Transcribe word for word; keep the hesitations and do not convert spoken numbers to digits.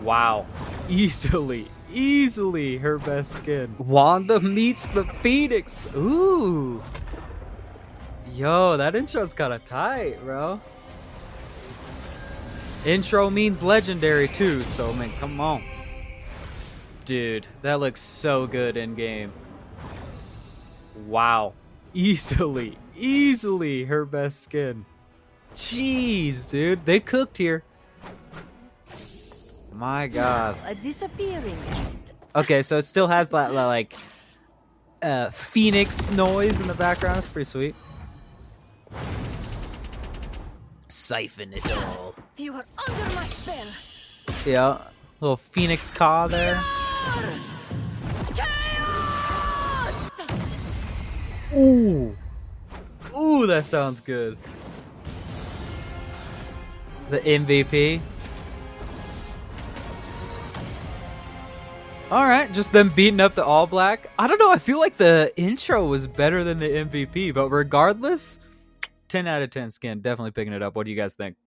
Wow. Easily, easily her best skin. Wanda meets the Phoenix. Ooh. Yo, that intro's kind of tight, bro. Intro means legendary too, so man, come on. Dude, that looks so good in game. Wow. Easily, easily her best skin. Jeez, dude, they cooked here. My God. A disappearing act. Okay, so it still has that like uh, Phoenix noise in the background. It's pretty sweet. Siphon it all. You are under my spell. Yeah, little Phoenix caw there. Chaos! Ooh, ooh, that sounds good. The M V P. All right, just them beating up the All Black. I don't know. I feel like the intro was better than the M V P, but regardless, ten out of ten skin. Definitely picking it up. What do you guys think?